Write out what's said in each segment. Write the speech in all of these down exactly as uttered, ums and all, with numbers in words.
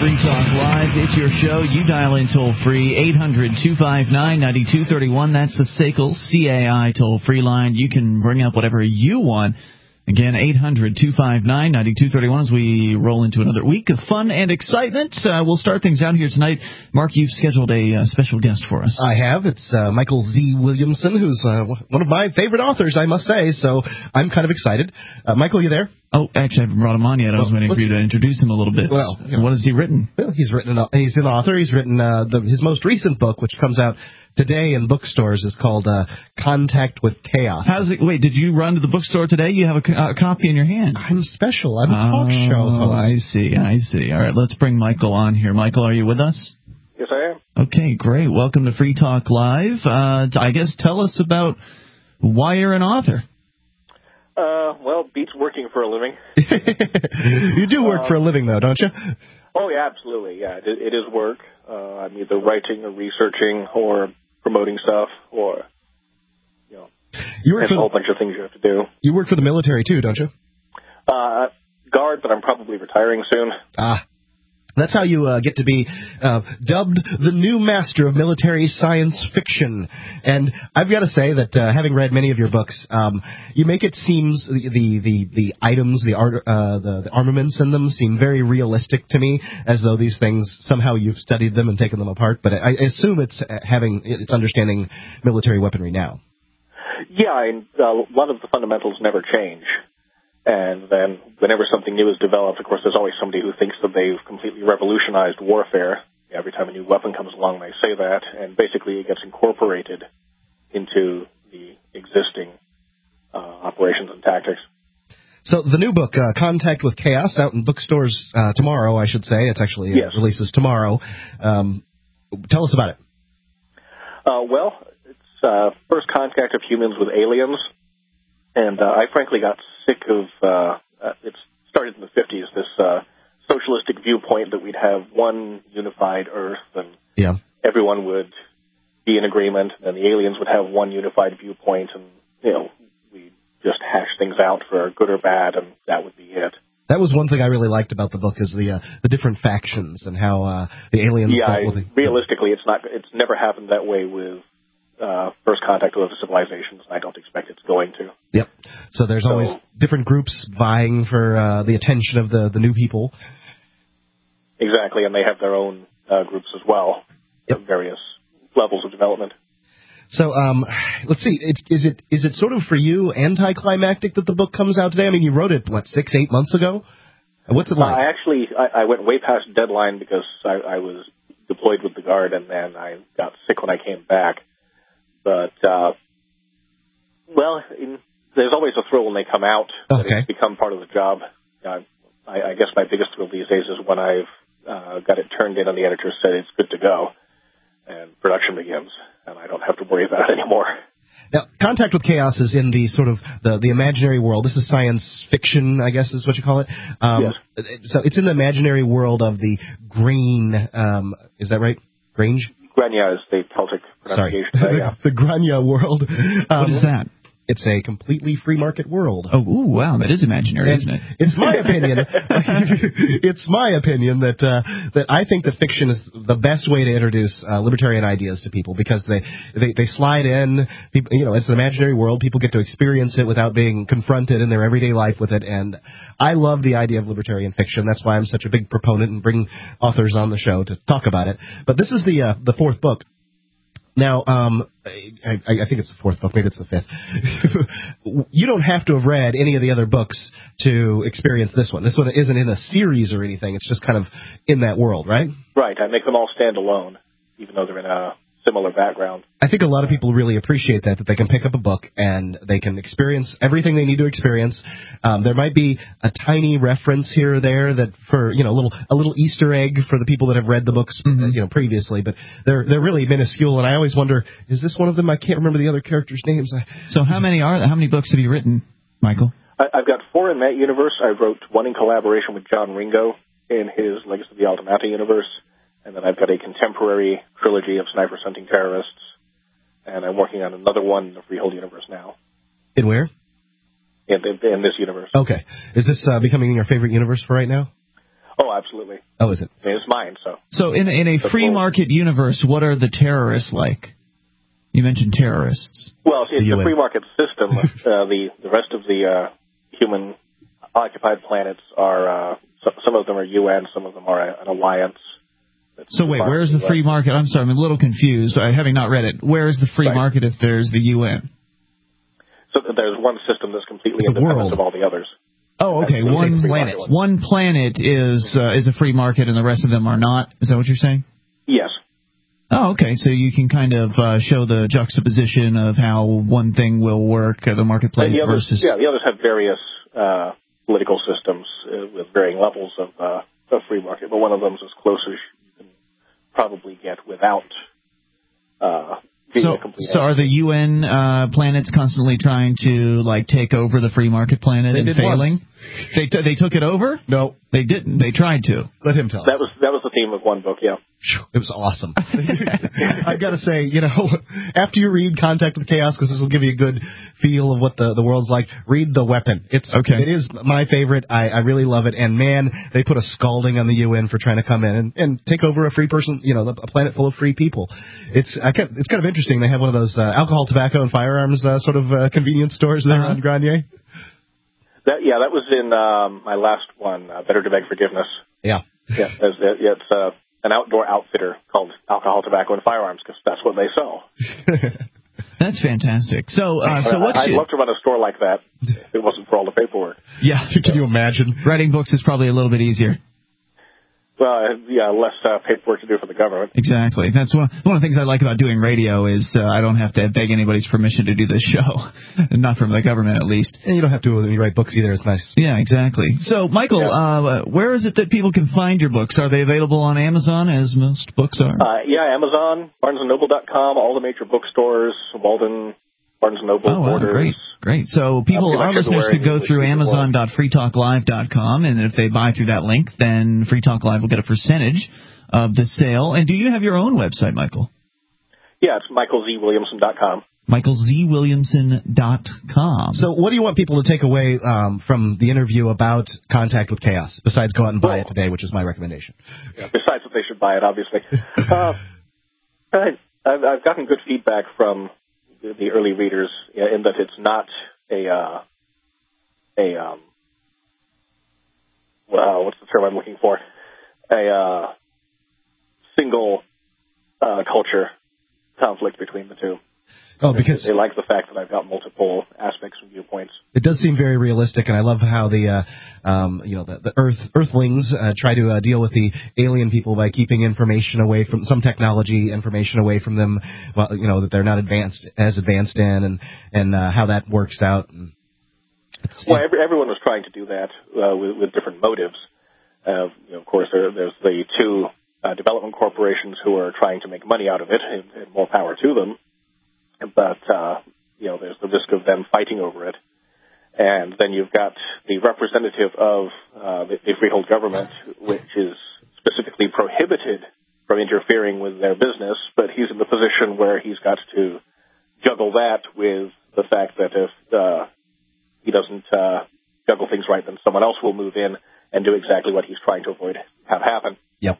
Free Talk Live. It's your show. You dial in toll-free, eight hundred, two five nine, nine two three one. That's the S A C L C A I toll-free line. You can bring up whatever you want. Again, eight hundred, two five nine, nine two three one as we roll into another week of fun and excitement. Uh, we'll start things out here tonight. Mark, you've scheduled a uh, special guest for us. I have. It's uh, Michael Z. Williamson, who's uh, one of my favorite authors, I must say, so I'm kind of excited. Uh, Michael, you there? Oh, actually, I haven't brought him on yet. I was well, waiting for you to introduce him a little bit. Well, you know, what has he written? Well, he's written. An, he's an author. He's written uh, the, his most recent book, which comes out today in bookstores, is called uh, Contact with Chaos. How's it? Wait, did you run to the bookstore today? You have a, a copy in your hand. I'm special. I'm a talk oh, show host. I see. I see. All right, let's bring Michael on here. Michael, are you with us? Yes, I am. Okay, great. Welcome to Free Talk Live. Uh, I guess tell us about why you're an author. Uh, well, beats working for a living. You do work um, for a living, though, don't you? Oh, yeah, absolutely. Yeah, it, it is work. Uh, I'm either writing or researching or promoting stuff or, you know, you work there's for a whole bunch of things you have to do. You work for the military, too, don't you? Uh, guard, but I'm probably retiring soon. Ah. That's how you uh, get to be uh, dubbed the new master of military science fiction. And I've got to say that uh, having read many of your books, um, you make it seem the the the, the items, the, art, uh, the the armaments in them seem very realistic to me, as though these things somehow you've studied them and taken them apart. But I, I assume it's having it's understanding military weaponry now. Yeah, I, a lot of the fundamentals never change. And then whenever something new is developed, of course, there's always somebody who thinks that they've completely revolutionized warfare. Every time a new weapon comes along, they say that. And basically it gets incorporated into the existing uh, operations and tactics. So the new book, uh, Contact with Chaos, out in bookstores uh, tomorrow, I should say. It's actually uh, yes. releases tomorrow. Um, tell us about it. Uh, well, it's uh, first contact of humans with aliens. And uh, I frankly got sick of, uh, uh, it started in the fifties, this uh, socialistic viewpoint that we'd have one unified Earth and yeah. everyone would be in agreement, and the aliens would have one unified viewpoint, and, you know, we'd just hash things out for good or bad, and that would be it. That was one thing I really liked about the book, is the uh, the different factions and how uh, the aliens... Yeah, dealt with I, realistically, it's not. It's never happened that way with Uh, first contact with other civilizations, and I don't expect it's going to. Yep. So there's so, always different groups vying for uh, the attention of the, the new people. Exactly, and they have their own uh, groups as well, yep. at various levels of development. So um, let's see, it's, is it is it sort of for you anticlimactic that the book comes out today? I mean, you wrote it, what, six, eight months ago? What's it like? Uh, I actually, I, I went way past deadline because I, I was deployed with the Guard, and then I got sick when I came back. But, uh, well, in, there's always a thrill when they come out. Okay. That it's become part of the job. Uh, I, I guess my biggest thrill these days is when I've uh, got it turned in and the editor said it's good to go, and production begins, and I don't have to worry about it anymore. Now, Contact with Chaos is in the sort of the, the imaginary world. This is science fiction, I guess is what you call it. Um, yes. So it's in the imaginary world of the Grain, um, is that right? Grange? Grania is the Celtic pronunciation. Sorry. Uh, yeah. The Grania world. Um, what is that? It's a completely free market world. Oh, ooh, wow, that is imaginary, and isn't it? It's my opinion. It's my opinion that uh, that I think that fiction is the best way to introduce uh, libertarian ideas to people, because they, they, they slide in. People, you know, it's an imaginary world. People get to experience it without being confronted in their everyday life with it. And I love the idea of libertarian fiction. That's why I'm such a big proponent and bring authors on the show to talk about it. But this is the uh, the fourth book. Now, um, I, I think it's the fourth book, maybe it's the fifth. You don't have to have read any of the other books to experience this one. This one isn't in a series or anything. It's just kind of in that world, right? Right. I make them all stand alone, even though they're in a similar background. I think a lot of people really appreciate that, that they can pick up a book and they can experience everything they need to experience. Um, there might be a tiny reference here or there that for, you know, a little a little Easter egg for the people that have read the books, mm-hmm. you know, previously, but they're they're really minuscule. And I always wonder, is this one of them? I can't remember the other characters' names. So how many are there? How many books have you written, Michael? I, I've got four in that universe. I wrote one in collaboration with John Ringo in his Legacy of the Ultimata universe. And then I've got a contemporary trilogy of snipers hunting terrorists. And I'm working on another one in the Freehold universe now. In where? In, in, in this universe. Okay. Is this uh, becoming your favorite universe for right now? Oh, absolutely. Oh, is it? I mean, it's mine, so. So in, in a free market universe, what are the terrorists like? You mentioned terrorists. Well, it's a free market system. uh, the, the rest of the uh, human-occupied planets are, uh, some, some of them are U N, some of them are an alliance. So wait, where's the free market? I'm sorry, I'm a little confused, having not read it. Where is the free right. market if there's the U N? So there's one system that's completely it's independent of all the others. Oh, okay. One planet. One planet is uh, is a free market, and the rest of them are not. Is that what you're saying? Yes. Oh, okay. So you can kind of uh, show the juxtaposition of how one thing will work, uh, the marketplace the others, versus. Yeah, the others have various uh, political systems uh, with varying levels of, uh, of free market, but one of them is as close as you can probably get without. Uh, So, so are the U N uh, planets constantly trying to like take over the free market planet they and failing? Once. They t- they took it over? No, they didn't. They tried to. Let him tell. That was that was the theme of one book. Yeah, it was awesome. I've got to say, you know, after you read Contact with Chaos, because this will give you a good feel of what the, the world's like. Read The Weapon. It's okay. It is my favorite. I, I really love it. And man, they put a scalding on the U N for trying to come in and, and take over a free person, you know, a planet full of free people. It's I can, it's kind of interesting. They have one of those uh, alcohol, tobacco, and firearms uh, sort of uh, convenience stores there uh-huh. on Grenier. That, yeah, that was in um, my last one, uh, Better to Beg Forgiveness. Yeah. Yeah, it's, it's uh, an outdoor outfitter called Alcohol, Tobacco, and Firearms because that's what they sell. That's fantastic. So, uh, so what's I'd your... love to run a store like that if it wasn't for all the paperwork. Yeah. Can you imagine? Writing books is probably a little bit easier. Well, yeah, less uh, paperwork to do for the government. Exactly. That's one, one of the things I like about doing radio is uh, I don't have to beg anybody's permission to do this show. Not from the government, at least. And you don't have to when you write books either. It's nice. Yeah, exactly. So, Michael, yeah. uh, where is it that people can find your books? Are they available on Amazon, as most books are? Uh, yeah, Amazon, Barnes and Noble dot com, all the major bookstores, Walden, Barnes and Noble, oh, wow, Borders. Great. Great. So people, our listeners could go through Amazon dot free talk live dot com, and if they buy through that link, then Free Talk Live will get a percentage of the sale. And do you have your own website, Michael? Yeah, it's Michael Z Williamson dot com. Michael Z Williamson dot com. So what do you want people to take away um, from the interview about Contact with Chaos, besides go out and buy well, it today, which is my recommendation? Yeah, besides that they should buy it, obviously. uh, I, I've gotten good feedback from the early readers in that it's not a uh, a um, well, what's the term I'm looking for? A uh, single uh, culture conflict between the two. Oh, because they like the fact that I've got multiple aspects and viewpoints. It does seem very realistic, and I love how the, uh, um, you know, the, the Earth Earthlings uh, try to uh, deal with the alien people by keeping information away from some technology, information away from them, well, you know, that they're not advanced as advanced in, and and uh, how that works out. And well, every, everyone was trying to do that uh, with, with different motives. Uh, you know, of course, there, there's the two uh, development corporations who are trying to make money out of it, and, and more power to them. But, uh, you know, there's the risk of them fighting over it. And then you've got the representative of uh, the, the freehold government, which is specifically prohibited from interfering with their business, but he's in the position where he's got to juggle that with the fact that if uh, he doesn't uh, juggle things right, then someone else will move in and do exactly what he's trying to avoid have happen. Yep.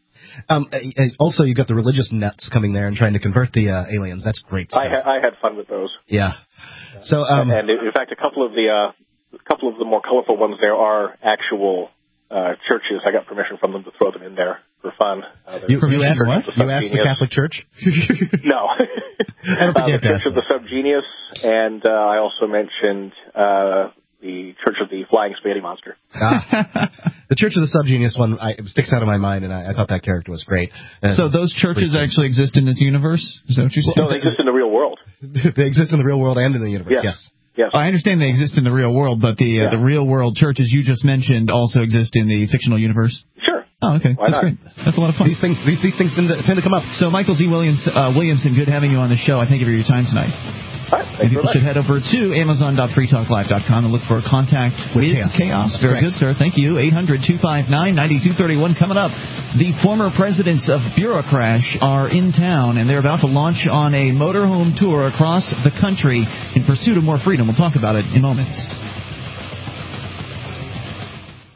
Um, also, you've got the religious nuts coming there and trying to convert the uh, aliens. That's great stuff. I, ha- I had fun with those. Yeah. So, um, and, and in fact, a couple of the uh, a couple of the more colorful ones there are actual uh, churches. I got permission from them to throw them in there for fun. Uh, you you asked, what? You asked the Catholic Church? No. I don't think uh, you the Church of the Subgenius, and uh, I also mentioned uh, the Church of the Flying Spaghetti Monster. Ah. The Church of the Subgenius one I, it sticks out of my mind, and I, I thought that character was great. And so those churches actually exist in this universe? Is that what you're saying? No, they exist in the real world. They exist in the real world and in the universe, yes. yes. Yes. I understand they exist in the real world, but the uh, yeah. the real world churches you just mentioned also exist in the fictional universe? Sure. Oh, okay. Why That's not? great. That's a lot of fun. These things, these, these things tend to, tend to come up. So, Michael Z. Williams, uh, Williamson, good having you on the show. I thank you for your time tonight. All right, and people should head over to Amazon dot free talk live dot com and look for Contact with, with Chaos. chaos. Very correct. Good, sir. Thank you. eight hundred two five nine nine two three one coming up. The former presidents of Bureaucrash are in town, and they're about to launch on a motorhome tour across the country in pursuit of more freedom. We'll talk about it in moments.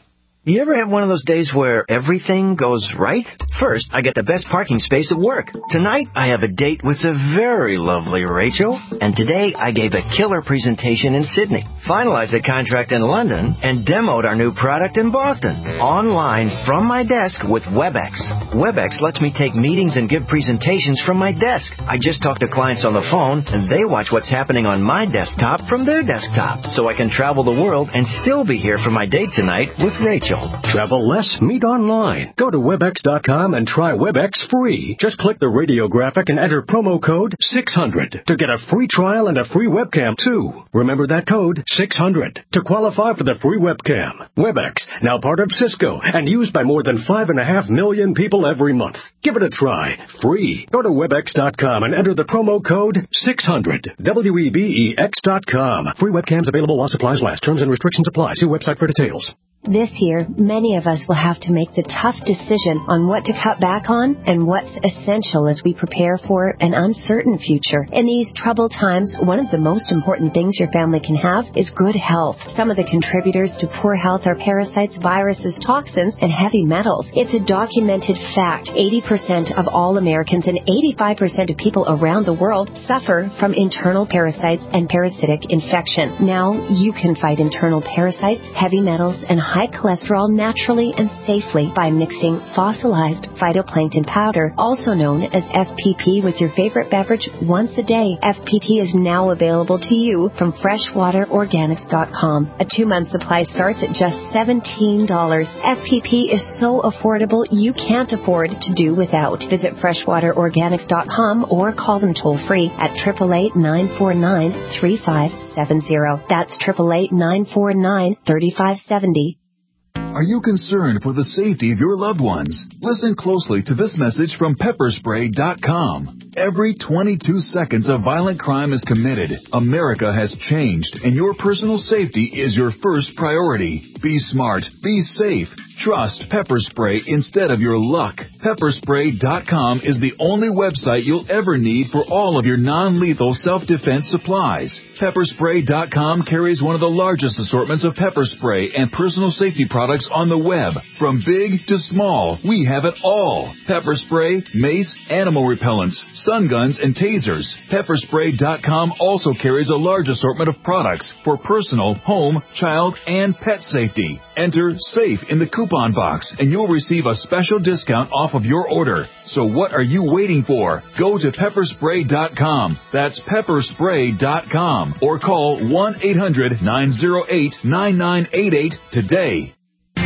You ever have one of those days where everything goes right? First, I get the best parking space at work. Tonight, I have a date with the very lovely Rachel. And today, I gave a killer presentation in Sydney, finalized a contract in London, and demoed our new product in Boston. Online, from my desk with WebEx. WebEx lets me take meetings and give presentations from my desk. I just talk to clients on the phone, and they watch what's happening on my desktop from their desktop. So I can travel the world and still be here for my date tonight with Rachel. Travel less, meet online. Go to webex dot com and try WebEx free. Just click the radio graphic and enter promo code six hundred to get a free trial and a free webcam, too. Remember that code, six hundred, to qualify for the free webcam. WebEx, now part of Cisco and used by more than five point five million people every month. Give it a try. Free. Go to webex dot com and enter the promo code six hundred. W E B E X dot com. Free webcams available while supplies last. Terms and restrictions apply. See website for details. This year, many of us will have to make the tough decision on what to cut back on and what's essential as we prepare for an uncertain future. In these troubled times, one of the most important things your family can have is good health. Some of the contributors to poor health are parasites, viruses, toxins, and heavy metals. It's a documented fact. eighty percent of all Americans and eighty-five percent of people around the world suffer from internal parasites and parasitic infection. Now, you can fight internal parasites, heavy metals, and high cholesterol naturally and safely by mixing fossilized phytoplankton powder, also known as F P P, with your favorite beverage once a day. F P P is now available to you from freshwater organics dot com. A two-month supply starts at just seventeen dollars. F P P is so affordable you can't afford to do without. Visit freshwater organics dot com or call them toll-free at eight eight eight, nine four nine, three five seven zero. That's eight eight eight, nine four nine, three five seven zero. Are you concerned for the safety of your loved ones? Listen closely to this message from pepper spray dot com. Every twenty-two seconds a violent crime is committed. America has changed, and your personal safety is your first priority. Be smart. Be safe. Trust Pepper Spray instead of your luck. pepper spray dot com is the only website you'll ever need for all of your non-lethal self-defense supplies. pepper spray dot com carries one of the largest assortments of pepper spray and personal safety products on the web. From big to small, we have it all. Pepper spray, mace, animal repellents, stun guns, and tasers. pepper spray dot com also carries a large assortment of products for personal, home, child, and pet safety. Enter SAFE in the coupon box, and you'll receive a special discount off of your order. So what are you waiting for? Go to pepper spray dot com. That's pepper spray dot com. Or call one eight hundred, nine oh eight, nine nine eight eight today.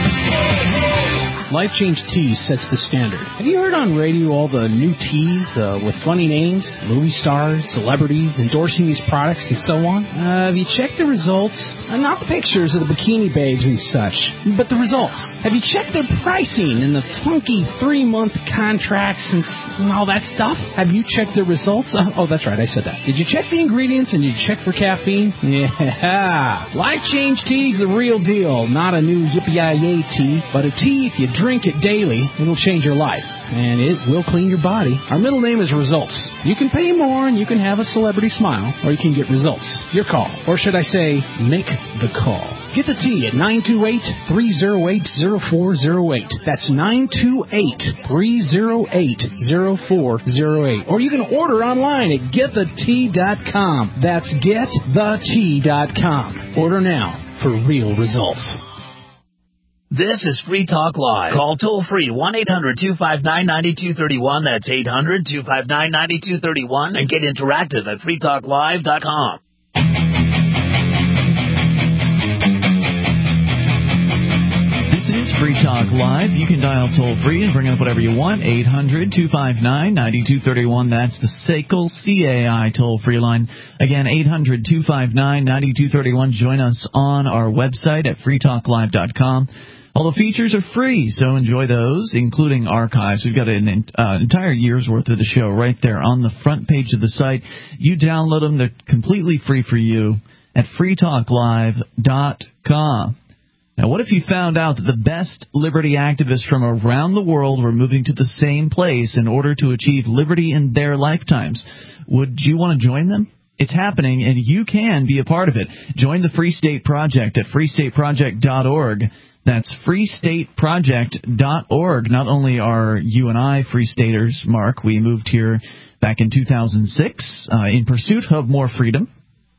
Life Change Teas sets the standard. Have you heard on radio all the new teas uh, with funny names, movie stars, celebrities endorsing these products and so on? Uh, have you checked the results? Uh, not the pictures of the bikini babes and such, but the results. Have you checked their pricing and the funky three-month contracts and, and all that stuff? Have you checked their results? Uh, oh, that's right, I said that. Did you check the ingredients and did you check for caffeine? Yeah. Life Change Tea is the real deal. Not a new yippee-yi-yay tea, but a tea if you drink it daily, it'll change your life, and it will clean your body. Our middle name is Results. You can pay more, and you can have a celebrity smile, or you can get results. Your call. Or should I say, make the call. Get the tea at nine two eight, three oh eight, oh four oh eight. That's nine two eight, three oh eight, oh four oh eight. Or you can order online at get the tea dot com. That's get the tea dot com. Order now for real results. This is Free Talk Live. Call toll-free one eight hundred, two five nine, nine two three one. That's eight hundred, two five nine, nine two three one. And get interactive at free talk live dot com. This is Free Talk Live. You can dial toll-free and bring up whatever you want. eight hundred, two five nine, nine two three one. That's the S A C L C A I toll-free line. Again, eight hundred, two five nine, nine two three one. Join us on our website at free talk live dot com. All the features are free, so enjoy those, including archives. We've got an uh, entire year's worth of the show right there on the front page of the site. You download them. They're completely free for you at free talk live dot com. Now, what if you found out that the best liberty activists from around the world were moving to the same place in order to achieve liberty in their lifetimes? Would you want to join them? It's happening, and you can be a part of it. Join the Free State Project at free state project dot org. That's free state project dot org. Not only are you and I free staters, Mark, we moved here back in two thousand six uh, in pursuit of more freedom.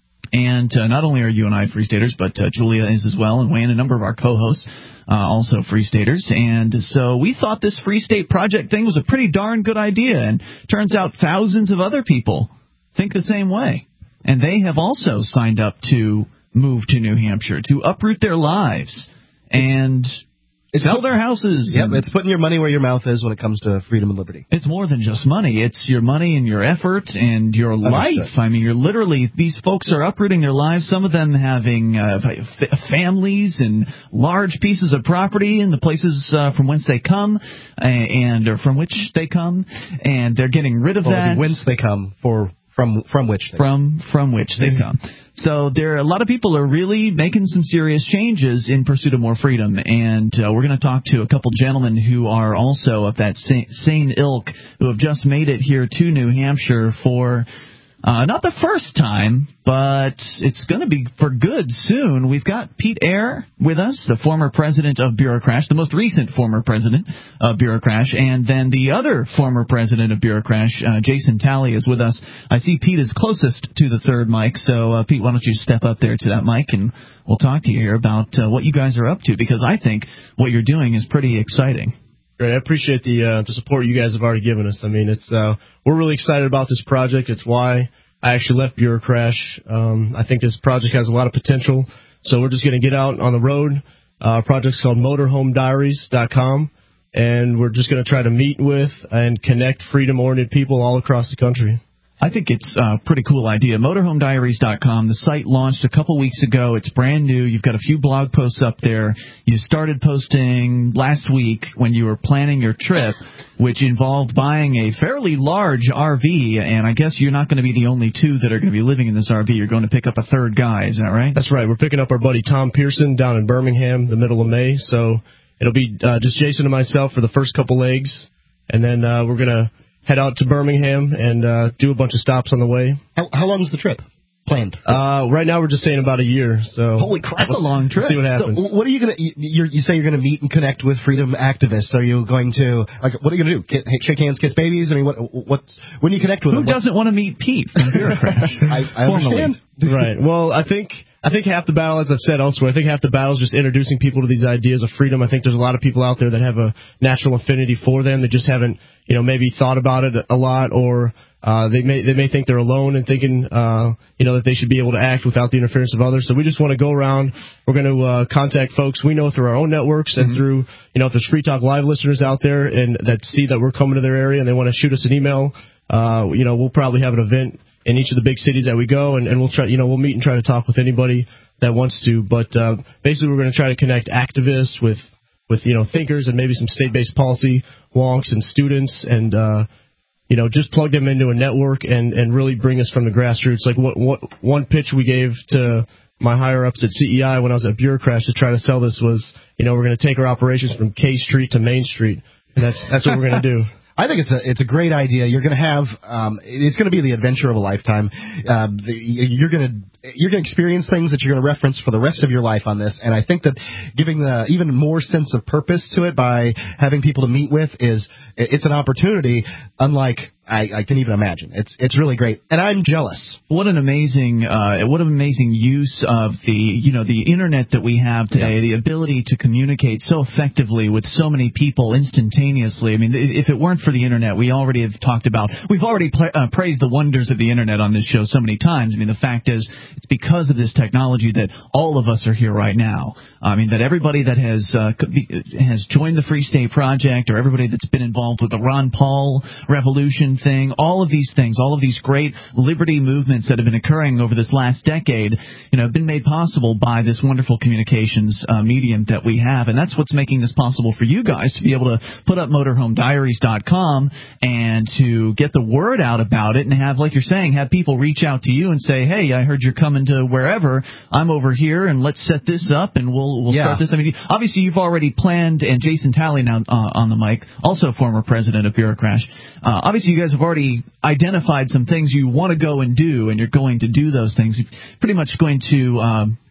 And uh, not only are you and I free staters, but uh, Julia is as well, and Wayne, a number of our co-hosts, uh, also free staters. And so we thought this Free State Project thing was a pretty darn good idea. And turns out thousands of other people think the same way. And they have also signed up to move to New Hampshire, to uproot their lives and It's sell put, their houses. Yep, it's putting your money where your mouth is when it comes to freedom and liberty. It's more than just money. It's your money and your effort and your Understood. life. I mean, you're literally, these folks are uprooting their lives, some of them having uh, f- families and large pieces of property in the places uh, from whence they come and or from which they come, and they're getting rid of or that. Whence they come, for from from which they from from which they come. So there, a lot of people are really making some serious changes in pursuit of more freedom, and uh, we're going to talk to a couple gentlemen who are also of that same, same ilk, who have just made it here to New Hampshire for uh, not the first time, but it's going to be for good soon. We've got Pete Eyre with us, the former president of Bureaucrash, the most recent former president of Bureaucrash, and then the other former president of Bureaucrash, uh, Jason Talley, is with us. I see Pete is closest to the third mic, so uh, Pete, why don't you step up there to that mic, and we'll talk to you here about uh, what you guys are up to, because I think what you're doing is pretty exciting. Great. I appreciate the uh, the support you guys have already given us. I mean, it's uh, we're really excited about this project. It's why I actually left Bureaucrash. Um, I think this project has a lot of potential, so we're just going to get out on the road. Uh, our project's called motorhome diaries dot com, and we're just going to try to meet with and connect freedom-oriented people all across the country. I think it's a pretty cool idea. motorhome diaries dot com, the site launched a couple weeks ago. It's brand new. You've got a few blog posts up there. You started posting last week when you were planning your trip, which involved buying a fairly large R V, and I guess you're not going to be the only two that are going to be living in this R V. You're going to pick up a third guy. Is that right? That's right. We're picking up our buddy Tom Pearson down in Birmingham the middle of May, so it'll be uh, just Jason and myself for the first couple legs, and then uh, we're going to head out to Birmingham and uh, do a bunch of stops on the way. How, how long is the trip planned? Uh, right now we're just saying about a year. So holy crap, that's a long trip. See what happens. So what are you gonna? You, you say you're gonna meet and connect with freedom activists. Are you going to like? What are you gonna do? Get, shake hands, kiss babies? I mean, what? What? When you connect with who them, doesn't want to meet Pete from Bureaucrash? I, I understand. Right. Well, I think. I think half the battle, as I've said elsewhere, I think half the battle is just introducing people to these ideas of freedom. I think there's a lot of people out there that have a natural affinity for them. They just haven't, you know, maybe thought about it a lot, or uh, they may they may think they're alone and thinking, uh, you know, that they should be able to act without the interference of others. So we just want to go around. We're going to uh, contact folks we know through our own networks and mm-hmm. through, you know, if there's Free Talk Live listeners out there and that see that we're coming to their area and they want to shoot us an email, uh, you know, we'll probably have an event in each of the big cities that we go, and, and we'll try, you know, we'll meet and try to talk with anybody that wants to. But uh, basically, we're going to try to connect activists with, with you know, thinkers and maybe some state-based policy wonks and students, and uh, you know, just plug them into a network and, and really bring us from the grassroots. Like what, what one pitch we gave to my higher ups at C E I when I was at Bureaucrash to try to sell this was, you know, we're going to take our operations from K Street to Main Street, and that's that's what we're going to do. I think it's a it's a great idea. You're going to have um, it's going to be the adventure of a lifetime. Uh, the, you're going to you're going to experience things that you're going to reference for the rest of your life on this. And I think that giving the even more sense of purpose to it by having people to meet with is it's an opportunity unlike I, I can even imagine. It's it's really great, and I'm jealous. What an amazing uh, what an amazing use of the you know the internet that we have today. Yeah. The ability to communicate so effectively with so many people instantaneously. I mean, if it weren't for the internet, we already have talked about. We've already pla- uh, praised the wonders of the internet on this show so many times. I mean, the fact is, it's because of this technology that all of us are here right now. I mean, that everybody that has uh, has joined the Free State Project, or everybody that's been involved with the Ron Paul revolution thing, all of these things, all of these great liberty movements that have been occurring over this last decade, you know, have been made possible by this wonderful communications uh, medium that we have, and that's what's making this possible for you guys to be able to put up motorhome diaries dot com and to get the word out about it, and have, like you're saying, have people reach out to you and say, hey, I heard you're coming to wherever, I'm over here, and let's set this up, and we'll we'll yeah. start this. I mean, obviously you've already planned, and Jason Talley now uh, on the mic, also former president of Bureaucrash. Uh, obviously you guys have already identified some things you want to go and do, and you're going to do those things. You're pretty much going to um,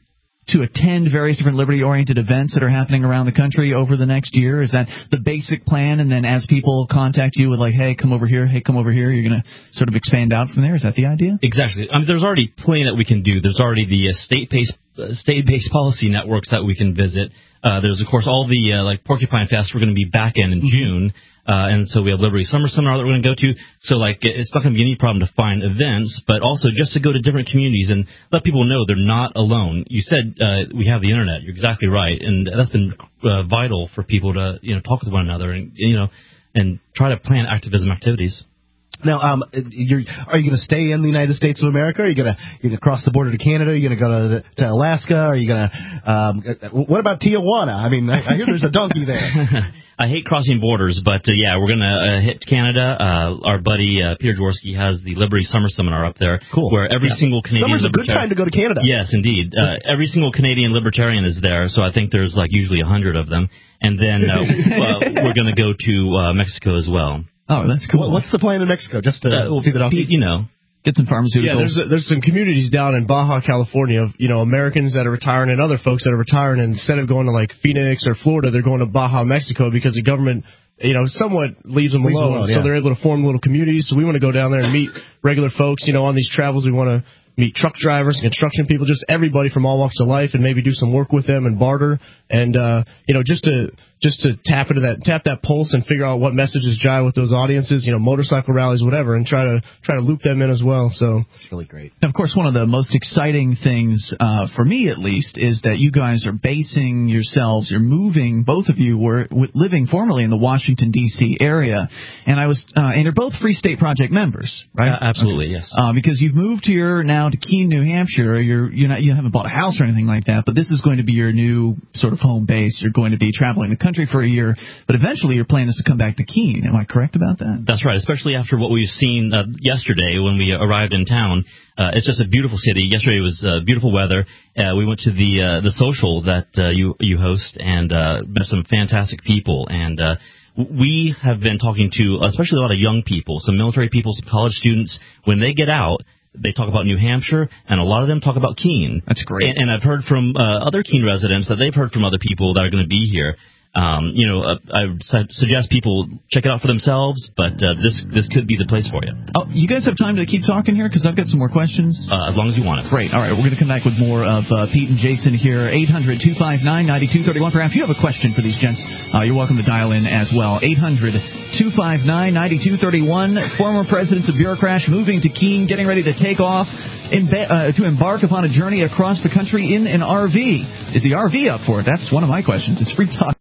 to attend various different liberty-oriented events that are happening around the country over the next year? Is that the basic plan? And then as people contact you with like, hey, come over here, hey, come over here, you're going to sort of expand out from there? Is that the idea? Exactly. I mean, there's already plenty that we can do. There's already the uh, state-based uh, state-based policy networks that we can visit. Uh, there's, of course, all the, uh, like, Porcupine Fest we're going to be back in in mm-hmm. June. Uh, and so we have Liberty Summer Seminar that we're going to go to. So, like, it's not going to be any problem to find events, but also just to go to different communities and let people know they're not alone. You said uh, we have the Internet. You're exactly right. And that's been uh, vital for people to, you know, talk with one another and, you know, and try to plan activism activities. Now, um, you're, are you going to stay in the United States of America? Are you going to you gonna cross the border to Canada? Are you going to go to, to Alaska? Are you going to? Um, what about Tijuana? I mean, I, I hear there's a donkey there. I hate crossing borders, but uh, yeah, we're going to uh, hit Canada. Uh, our buddy uh, Peter Jaworski has the Liberty Summer Seminar up there, cool. where every yeah. single Canadian Summer's a good time to go to Canada. Yes, indeed. Uh, every single Canadian libertarian is there, so I think there's like usually a hundred of them. And then uh, uh, we're going to go to uh, Mexico as well. Oh, that's cool. What's the plan in Mexico? Just to uh, see the donkey? You know. Get some pharmaceuticals. Yeah, there's, there's some communities down in Baja California of, you know, Americans that are retiring and other folks that are retiring, and instead of going to, like, Phoenix or Florida, they're going to Baja, Mexico, because the government, you know, somewhat leaves them leaves alone. alone so yeah. they're able to form little communities. So we want to go down there and meet regular folks. You know, on these travels, we want to meet truck drivers, construction people, just everybody from all walks of life, and maybe do some work with them and barter. And, uh, you know, just to... just to tap into that, tap that pulse and figure out what messages jive with those audiences, you know, motorcycle rallies, whatever, and try to try to loop them in as well. So it's really great. And of course, one of the most exciting things, uh, for me at least, is that you guys are basing yourselves, you're moving, both of you were living formerly in the Washington, D C area, and I was, uh, and you're both Free State Project members, right? Uh, absolutely, okay. yes. Uh, because you've moved here now to Keene, New Hampshire. You're, you're not, you haven't bought a house or anything like that, but this is going to be your new sort of home base. You're going to be traveling the country for a year, but eventually your plan is to come back to Keene. Am I correct about that? That's right, especially after what we've seen uh, yesterday when we arrived in town. Uh, it's just a beautiful city. Yesterday was uh, beautiful weather. Uh, we went to the uh, the social that uh, you you host and uh, met some fantastic people. And uh, we have been talking to especially a lot of young people, some military people, some college students. When they get out, they talk about New Hampshire, and a lot of them talk about Keene. That's great. And, and I've heard from uh, other Keene residents that they've heard from other people that are going to be here. Um, you know, uh, I would su- suggest people check it out for themselves, but uh, this this could be the place for you. Oh, you guys have time to keep talking here? Because I've got some more questions. Uh, as long as you want it. Great. All right, we're going to come back with more of uh, Pete and Jason here. eight hundred, two five nine, nine two three one. Perhaps you have a question for these gents. Uh, you're welcome to dial in as well. eight hundred, two five nine, nine two three one. Former presidents of Bureaucrash moving to Keene, getting ready to take off in be- uh, to embark upon a journey across the country in an R V. Is the R V up for it? That's one of my questions. It's Free Talk.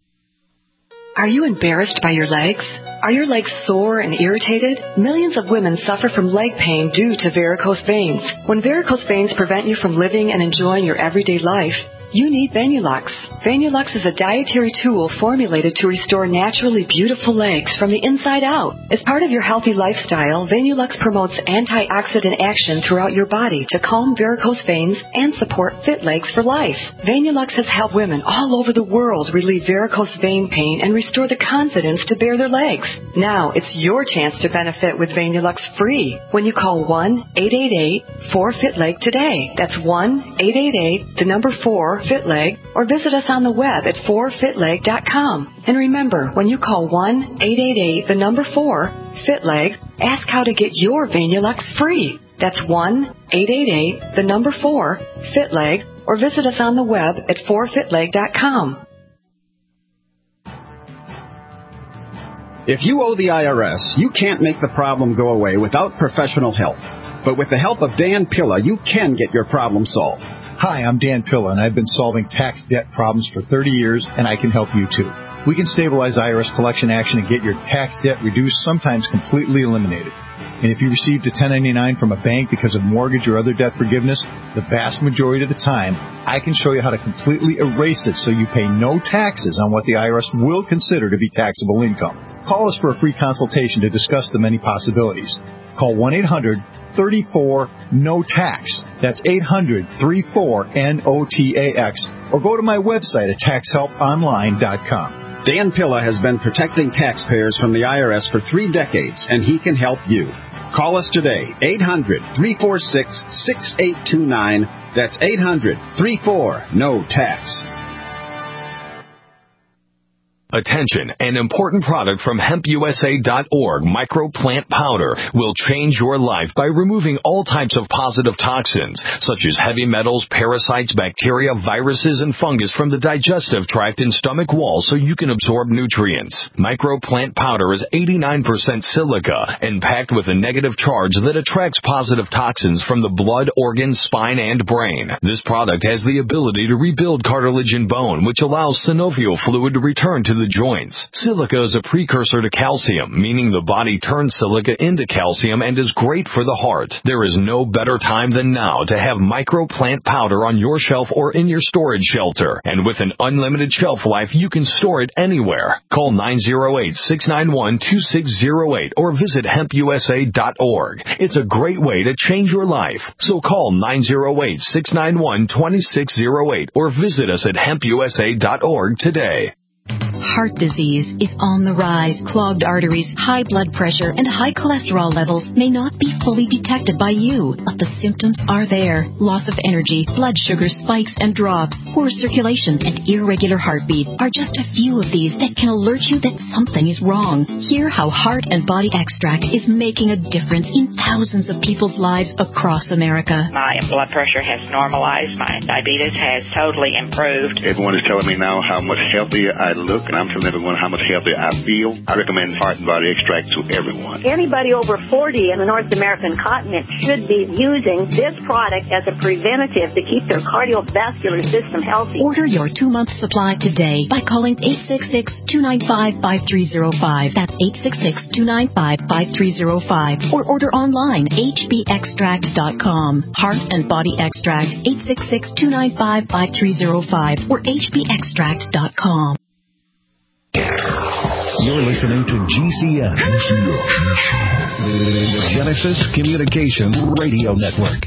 Are you embarrassed by your legs? Are your legs sore and irritated? Millions of women suffer from leg pain due to varicose veins. When varicose veins prevent you from living and enjoying your everyday life, you need Venulux. Venulux is a dietary tool formulated to restore naturally beautiful legs from the inside out. As part of your healthy lifestyle, Venulux promotes antioxidant action throughout your body to calm varicose veins and support fit legs for life. Venulux has helped women all over the world relieve varicose vein pain and restore the confidence to bare their legs. Now it's your chance to benefit with Venulux free when you call one eight eight eight, four, fit leg today. That's one eight eight eight, the number four, fit leg, or visit us on the web at four fit leg dot com. And remember, when you call one eight eight eight, the number four, fit leg, ask how to get your Venulux free. That's one eight eight eight, the number four, fit leg, or visit us on the web at four fit leg dot com. If you owe the I R S, you can't make the problem go away without professional help. But with the help of Dan Pilla, you can get your problem solved. Hi, I'm Dan Pilla, and I've been solving tax debt problems for thirty years, and I can help you too. We can stabilize I R S collection action and get your tax debt reduced, sometimes completely eliminated. And if you received a ten ninety-nine from a bank because of mortgage or other debt forgiveness, the vast majority of the time, I can show you how to completely erase it so you pay no taxes on what the I R S will consider to be taxable income. Call us for a free consultation to discuss the many possibilities. Call one eight hundred, three four, N O T A X. That's eight hundred, three four, N O T A X. Or go to my website at tax help online dot com. Dan Pilla has been protecting taxpayers from the I R S for three decades, and he can help you. Call us today, eight hundred, three four six, six eight two nine. That's eight hundred, three four, N O T A X. Attention, an important product from hemp U S A dot org, microplant powder, will change your life by removing all types of positive toxins, such as heavy metals, parasites, bacteria, viruses, and fungus from the digestive tract and stomach wall so you can absorb nutrients. Microplant powder is eighty-nine percent silica and packed with a negative charge that attracts positive toxins from the blood, organs, spine, and brain. This product has the ability to rebuild cartilage and bone, which allows synovial fluid to return to the joints. Silica is a precursor to calcium, meaning the body turns silica into calcium and is great for the heart. There is no better time than now to have microplant powder on your shelf or in your storage shelter. And with an unlimited shelf life, you can store it anywhere. Call nine oh eight, six nine one, two six oh eight or visit hemp U S A dot org. It's a great way to change your life. So call nine oh eight, six nine one, two six oh eight or visit us at hemp U S A dot org today. Heart disease is on the rise. Clogged arteries, high blood pressure, and high cholesterol levels may not be fully detected by you, but the symptoms are there. Loss of energy, blood sugar spikes and drops, poor circulation, and irregular heartbeat are just a few of these that can alert you that something is wrong. Hear how Heart and Body Extract is making a difference in thousands of people's lives across America. My blood pressure has normalized. My diabetes has totally improved. Everyone is telling me now how much healthier I look, and I'm telling everyone how much healthier I feel. I recommend Heart and Body Extract to everyone. Anybody over forty in the North American continent should be using this product as a preventative to keep their cardiovascular system healthy. Order your two-month supply today by calling eight six six, two nine five, five three zero five. That's eight six six, two nine five, five three zero five. Or order online, h b extract dot com. Heart and Body Extract, eight six six, two nine five, five three zero five or h b extract dot com. You're listening to G C N, the Genesis Communications Radio Network.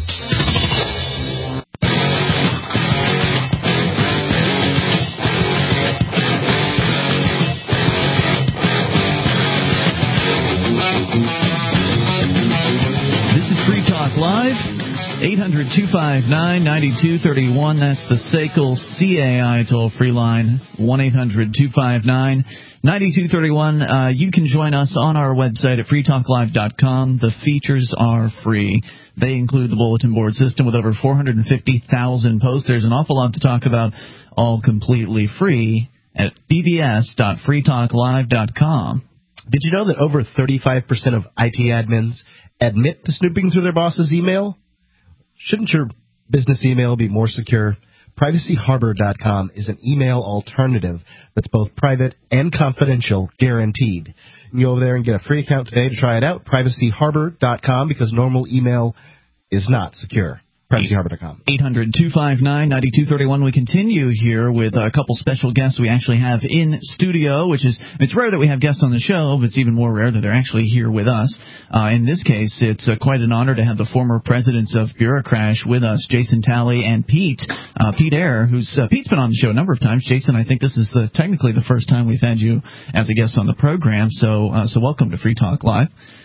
This is Free Talk Live. eight hundred, two five nine, nine two three one. That's the S A C L C A I toll-free line, one eight hundred, two five nine, nine two three one. Uh, you can join us on our website at free talk live dot com. The features are free. They include the bulletin board system with over four hundred fifty thousand posts. There's an awful lot to talk about, all completely free at b b s dot free talk live dot com. Did you know that over thirty-five percent of I T admins admit to snooping through their boss's email? Shouldn't your business email be more secure? privacy harbor dot com is an email alternative that's both private and confidential, guaranteed. You can go over there and get a free account today to try it out, privacy harbor dot com, because normal email is not secure. privacy harbor dot com. eight hundred, two five nine, nine two three one. We continue here with a couple special guests we actually have in studio, which is, it's rare that we have guests on the show, but it's even more rare that they're actually here with us. Uh, in this case, it's uh, quite an honor to have the former presidents of Bureaucrash with us, Jason Talley and Pete, uh, Pete Eyre, who's, uh, Pete's been on the show a number of times. Jason, I think this is the, technically the first time we've had you as a guest on the program, so, uh, so welcome to Free Talk Live.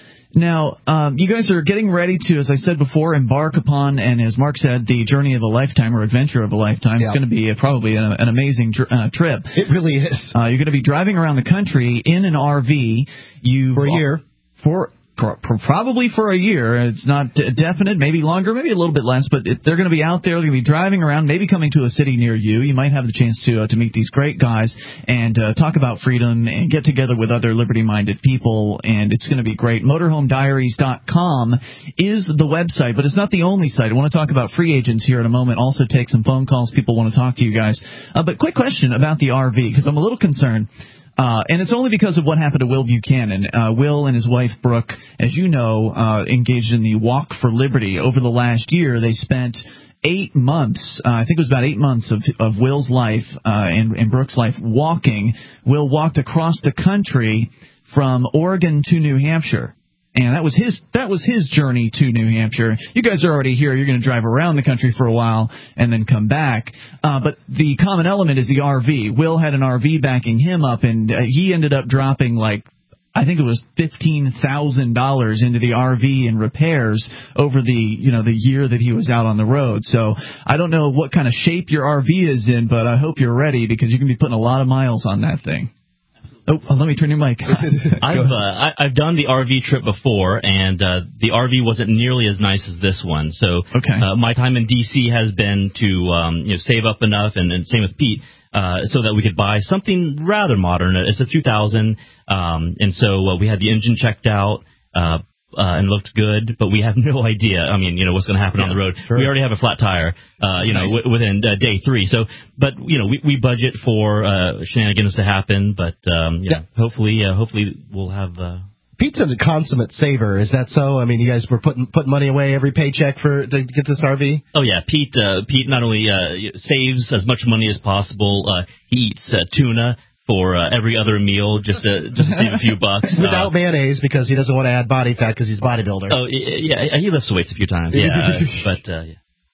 Now, um, you guys are getting ready to, as I said before, embark upon, and as Mark said, the journey of a lifetime or adventure of a lifetime. Yeah. It's going to be a, probably an, an amazing dr- uh, trip. It really is. Uh, you're going to be driving around the country in an R V. You For a year. For Pro- probably for a year. It's not d- definite, maybe longer, maybe a little bit less, but it, they're going to be out there. They're going to be driving around, maybe coming to a city near you. You might have the chance to uh, to meet these great guys and uh, talk about freedom and get together with other liberty-minded people, and it's going to be great. motorhome diaries dot com is the website, but it's not the only site. I want to talk about free agents here in a moment, also take some phone calls. People want to talk to you guys. Uh, but quick question about the R V, because I'm a little concerned. Uh, and it's only because of what happened to Will Buchanan. Uh, Will and his wife, Brooke, as you know, uh, engaged in the Walk for Liberty. Over the last year, they spent eight months, uh, I think it was about eight months of, of Will's life uh, and, and Brooke's life walking. Will walked across the country from Oregon to New Hampshire. And that was his that was his journey to New Hampshire. You guys are already here. You're going to drive around the country for a while and then come back. Uh, but the common element is the R V. Will had an R V backing him up, and uh, he ended up dropping like I think it was fifteen thousand dollars into the R V and repairs over the, you know, the year that he was out on the road. So I don't know what kind of shape your R V is in, but I hope you're ready because you're going to be putting a lot of miles on that thing. Oh, let me turn your mic. I've uh, I, I've done the R V trip before, and uh, the R V wasn't nearly as nice as this one. So okay. uh, my time in D C has been to um, you know save up enough, and, and same with Pete, uh, so that we could buy something rather modern. It's a two thousand, um, and so uh, we had the engine checked out. Uh, Uh, and looked good, but we have no idea. I mean, you know, what's going to happen yeah, on the road. Sure. We already have a flat tire, uh, you nice. know, w- within uh, day three. So, but you know, we, we budget for uh, shenanigans to happen. But um, you yeah. know, hopefully, uh, hopefully we'll have. Uh, Pete's a consummate saver. Is that so? I mean, you guys were putting putting money away every paycheck for to get this R V. Oh yeah, Pete. Uh, Pete not only uh, saves as much money as possible. Uh, he eats uh, tuna for uh, every other meal, just to, just to save a few bucks. Without uh, mayonnaise, because he doesn't want to add body fat because he's a bodybuilder. Oh, yeah, he lifts weights a few times, yeah, uh, but, uh, yeah.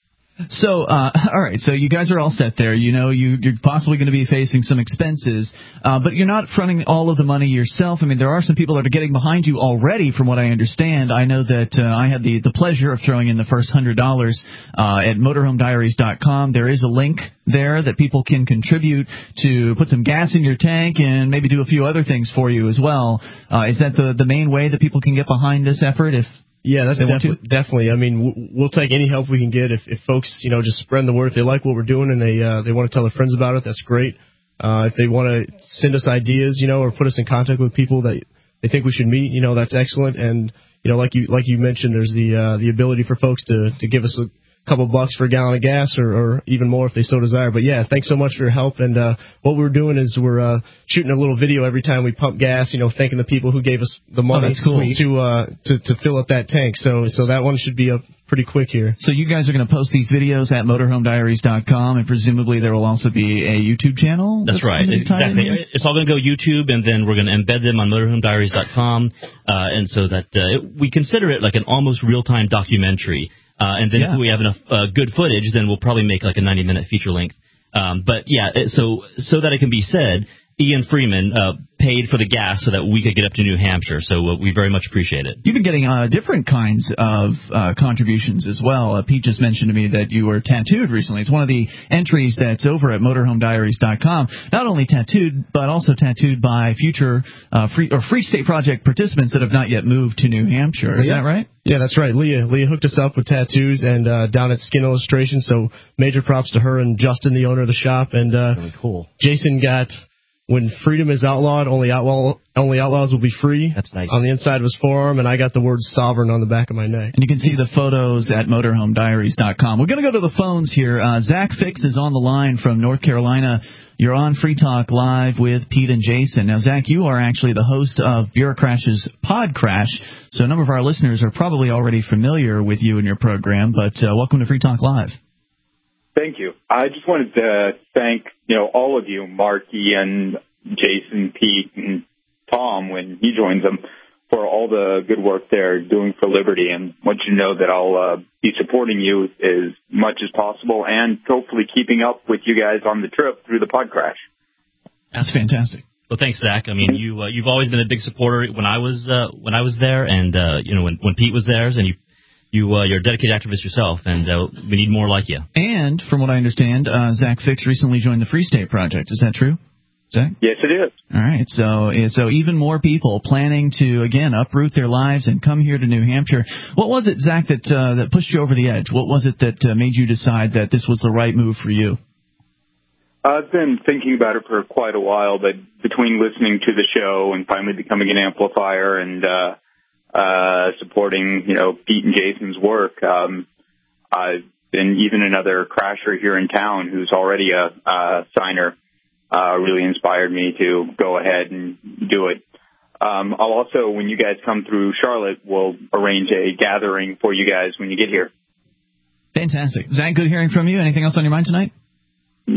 So, uh, all right, so you guys are all set there. You know, you, you're possibly going to be facing some expenses, uh, but you're not fronting all of the money yourself. I mean, there are some people that are getting behind you already, from what I understand. I know that uh, I had the, the pleasure of throwing in the first one hundred dollars uh, at motorhome diaries dot com. There is a link there that people can contribute to put some gas in your tank and maybe do a few other things for you as well. Uh, is that the, the main way that people can get behind this effort if Yeah, that's defi- definitely. I mean, we'll take any help we can get. If, if folks, you know, just spread the word. If they like what we're doing and they uh, they want to tell their friends about it, that's great. Uh, if they want to send us ideas, you know, or put us in contact with people that they think we should meet, you know, that's excellent. And you know, like you like you mentioned, there's the uh, the ability for folks to to give us a couple bucks for a gallon of gas, or, or even more if they so desire. But yeah, thanks so much for your help. And uh, what we're doing is we're uh, shooting a little video every time we pump gas, you know, thanking the people who gave us the money oh, that's cool. to uh to, to fill up that tank. So so that one should be up pretty quick here. So you guys are going to post these videos at motorhome diaries dot com, and presumably there will also be a YouTube channel. That's, that's right, exactly. It's all going to go YouTube, and then we're going to embed them on motorhome diaries dot com, uh, and so that uh, we consider it like an almost real-time documentary. Uh, and then yeah. if we have enough uh, good footage, then we'll probably make like a ninety-minute feature length. Um, but yeah, so so that it can be said, Ian Freeman uh, paid for the gas so that we could get up to New Hampshire. So uh, we very much appreciate it. You've been getting uh, different kinds of uh, contributions as well. Uh, Pete just mentioned to me that you were tattooed recently. It's one of the entries that's over at motorhome diaries dot com. Not only tattooed, but also tattooed by future uh, free or Free State Project participants that have not yet moved to New Hampshire. Is yeah. that right? Yeah, that's right. Leah Leah hooked us up with tattoos and uh, down at Skin Illustration. So major props to her and Justin, the owner of the shop. And uh, really cool. Jason got. When freedom is outlawed, only outlaw only outlaws will be free. That's nice. On the inside of his forearm, and I got the word sovereign on the back of my neck. And you can see the photos at motorhome diaries dot com. We're going to go to the phones here. Uh, Zach Fix is on the line from North Carolina. You're on Free Talk Live with Pete and Jason. Now, Zach, you are actually the host of Bureaucrash's Pod Crash, so a number of our listeners are probably already familiar with you and your program, but uh, welcome to Free Talk Live. Thank you. I just wanted to thank, you know, all of you, Mark, Ian, Jason, Pete, and Tom, when he joins them, for all the good work they're doing for Liberty, and want you to know that I'll uh, be supporting you as much as possible, and hopefully keeping up with you guys on the trip through the pod crash. That's fantastic. Well, thanks, Zach. I mean, you uh, you've always been a big supporter when I was uh, when I was there, and uh, you know when when Pete was there, and you. You, uh, you're a dedicated activist yourself, and uh, we need more like you. And from what I understand, uh, Zach Fix recently joined the Free State Project. Is that true, Zach? Yes, it is. All right. So, so even more people planning to again uproot their lives and come here to New Hampshire. What was it, Zach, that uh, that pushed you over the edge? What was it that uh, made you decide that this was the right move for you? I've been thinking about it for quite a while, but between listening to the show and finally becoming an amplifier and uh, uh, supporting, you know, Pete and Jason's work, um, I've been even another crasher here in town who's already a, a signer, uh, really inspired me to go ahead and do it. Um, I'll also, when you guys come through Charlotte, we'll arrange a gathering for you guys when you get here. Fantastic. Zach, good hearing from you. Anything else on your mind tonight? Nope.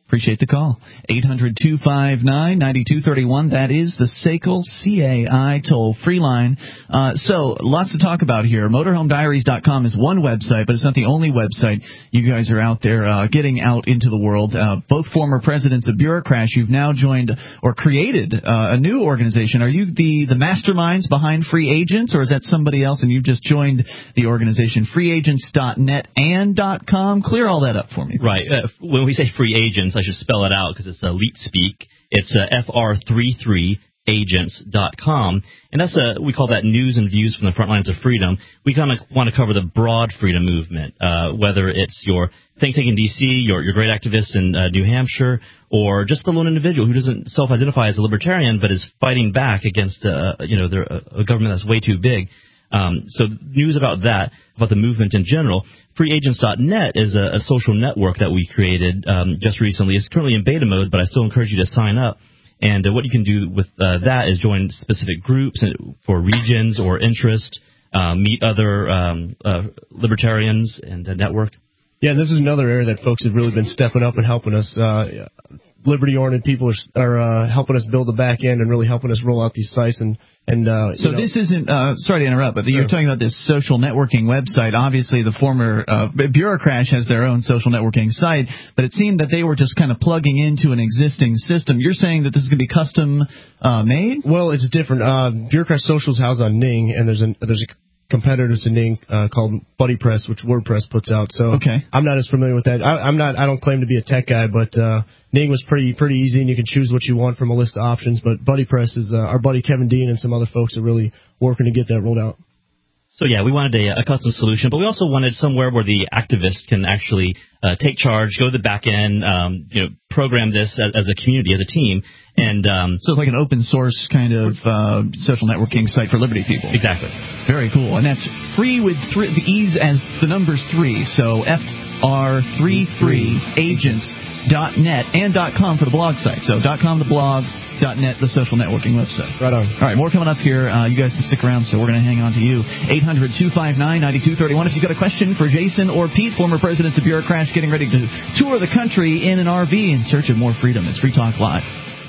Appreciate the call. eight hundred two five nine nine two three one. That is the S A C L C A I toll-free line. Uh, so, lots to talk about here. motorhome diaries dot com is one website, but it's not the only website. You guys are out there uh, getting out into the world. Uh, both former presidents of Bureaucrash, you've now joined or created uh, a new organization. Are you the, the masterminds behind Free Agents, or is that somebody else and you've just joined the organization? free agents dot net and .com. Clear all that up for me. Right. Uh, when we say Free Agents, I should spell it out because it's elite speak. It's uh, F R thirty-three agents dot com, and that's a we call that news and views from the front lines of freedom. We kind of want to cover the broad freedom movement, uh, whether it's your think tank in D C, your your great activist in uh, New Hampshire, or just the lone individual who doesn't self-identify as a libertarian but is fighting back against uh, you know a government that's way too big. Um, so news about that, about the movement in general. free agents dot net is a, a social network that we created um, just recently. It's currently in beta mode, but I still encourage you to sign up. And uh, what you can do with uh, that is join specific groups for regions or interest, uh, meet other um, uh, libertarians and uh, network. Yeah, this is another area that folks have really been stepping up and helping us. Uh, liberty-oriented people are, are uh, helping us build the back end and really helping us roll out these sites. And and uh, so you know, this isn't. Uh, sorry to interrupt, but sure. You're talking about this social networking website. Obviously, the former uh, Bureaucrash has their own social networking site, but it seemed that they were just kind of plugging into an existing system. You're saying that this is going to be custom uh, made? Well, it's different. Uh, Bureaucrash Social is housed on Ning, and there's a there's a competitor to Ning uh, called BuddyPress, which WordPress puts out. So okay. I'm not as familiar with that. I, I'm not. I don't claim to be a tech guy, but uh, Ning was pretty pretty easy, and you can choose what you want from a list of options. But BuddyPress is uh, our buddy Kevin Dean and some other folks are really working to get that rolled out. So, yeah, we wanted a, a custom solution, but we also wanted somewhere where the activists can actually uh, take charge, go to the back end, um, you know, program this as, as a community, as a team. And um, so it's like an open source kind of uh, social networking site for liberty people. Exactly. Very cool. And that's free with three, the E's as the numbers three. So F R thirty-three agents dot net and .com for the blog site. So .com the blog, .net the social networking website. Right on. All right, more coming up here. Uh, you guys can stick around, so we're going to hang on to you. eight hundred two five nine nine two three one. If you've got a question for Jason or Pete, former presidents of Bureaucrash, getting ready to tour the country in an R V in search of more freedom. It's Free Talk Live.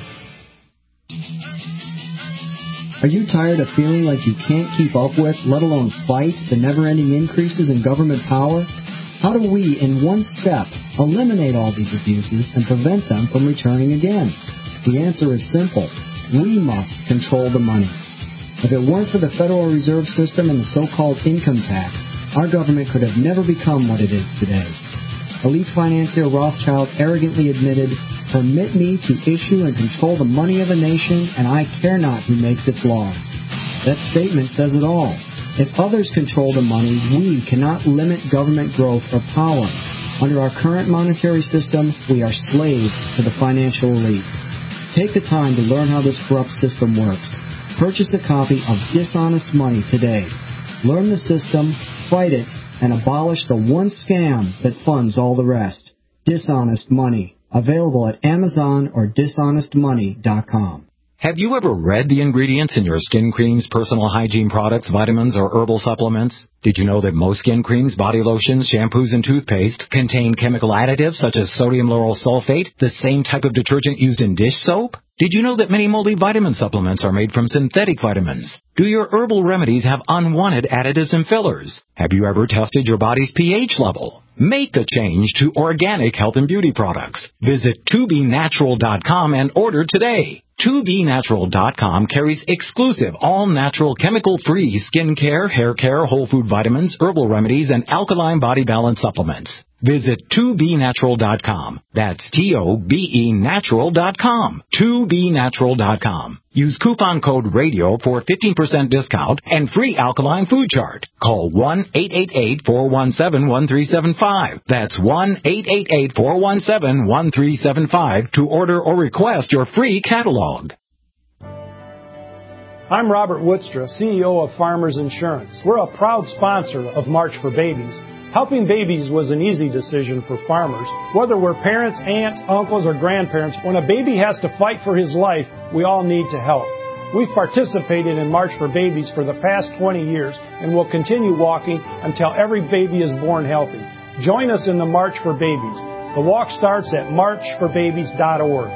Are you tired of feeling like you can't keep up with, let alone fight, the never-ending increases in government power? How do we, in one step, eliminate all these abuses and prevent them from returning again? The answer is simple. We must control the money. If it weren't for the Federal Reserve System and the so-called income tax, our government could have never become what it is today. Elite financier Rothschild arrogantly admitted, "Permit me to issue and control the money of a nation, and I care not who makes its laws." That statement says it all. If others control the money, we cannot limit government growth or power. Under our current monetary system, we are slaves to the financial elite. Take the time to learn how this corrupt system works. Purchase a copy of Dishonest Money today. Learn the system, fight it, and abolish the one scam that funds all the rest. Dishonest Money. Available at Amazon or dishonest money dot com. Have you ever read the ingredients in your skin creams, personal hygiene products, vitamins, or herbal supplements? Did you know that most skin creams, body lotions, shampoos, and toothpaste contain chemical additives such as sodium lauryl sulfate, the same type of detergent used in dish soap? Did you know that many multivitamin supplements are made from synthetic vitamins? Do your herbal remedies have unwanted additives and fillers? Have you ever tested your body's pH level? Make a change to organic health and beauty products. Visit two B natural dot com and order today. two B natural dot com carries exclusive, all-natural, chemical-free skincare, hair care, whole food vitamins, herbal remedies, and alkaline body balance supplements. Visit two B natural dot com. That's T O B E natural dot com. two B natural dot com. Use coupon code RADIO for fifteen percent discount and free alkaline food chart. Call one eight eight eight, four one seven, one three seven five. That's one eight eight eight, four one seven, one three seven five to order or request your free catalog. I'm Robert Woodstra, C E O of Farmers Insurance. We're a proud sponsor of March for Babies. Helping babies was an easy decision for farmers. Whether we're parents, aunts, uncles, or grandparents, when a baby has to fight for his life, we all need to help. We've participated in March for Babies for the past twenty years and will continue walking until every baby is born healthy. Join us in the March for Babies. The walk starts at march for babies dot org.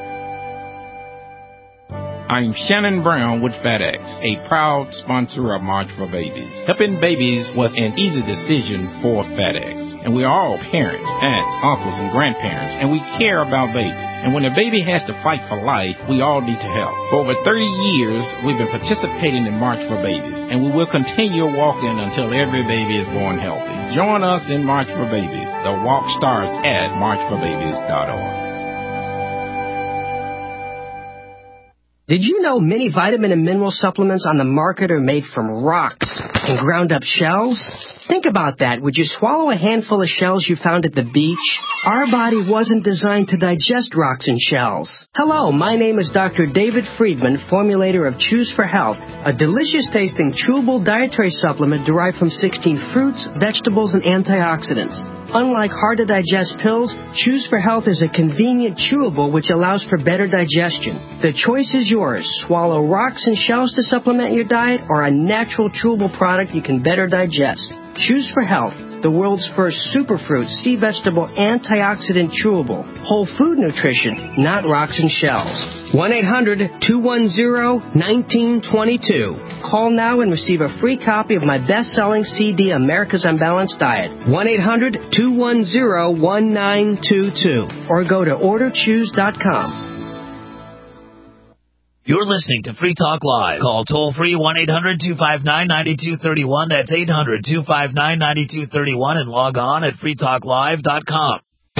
I'm Shannon Brown with FedEx, a proud sponsor of March for Babies. Helping babies was an easy decision for FedEx. And we are all parents, aunts, uncles, and grandparents, and we care about babies. And when a baby has to fight for life, we all need to help. For over thirty years, we've been participating in March for Babies, and we will continue walking until every baby is born healthy. Join us in March for Babies. The walk starts at march for babies dot org. Did you know many vitamin and mineral supplements on the market are made from rocks and ground up shells? Think about that. Would you swallow a handful of shells you found at the beach? Our body wasn't designed to digest rocks and shells. Hello, my name is Doctor David Friedman, formulator of Choose for Health, a delicious-tasting chewable dietary supplement derived from sixteen fruits, vegetables, and antioxidants. Unlike hard-to-digest pills, Choose for Health is a convenient chewable which allows for better digestion. The choice is yours. Swallow rocks and shells to supplement your diet or a natural chewable product you can better digest. Choose for Health, the world's first superfruit sea vegetable antioxidant chewable. Whole food nutrition, not rocks and shells. one eight hundred two one zero one nine two two. Call now and receive a free copy of my best-selling C D, America's Unbalanced Diet. one eight hundred two one zero one nine two two. Or go to order choose dot com. You're listening to Free Talk Live. Call toll-free one eight hundred two five nine nine two three one. That's eight hundred two five nine nine two three one. And log on at free talk live dot com.